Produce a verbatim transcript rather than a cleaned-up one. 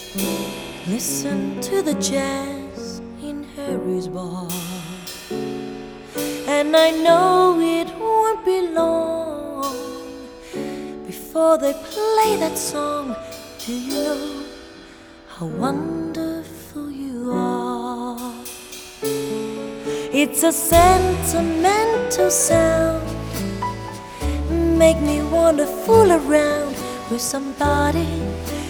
Listen to the jazz in Harry's bar, and I know it won't be long before they play that song. Do you know how wonderful you are? It's a sentimental sound, make me wanna fool around with somebody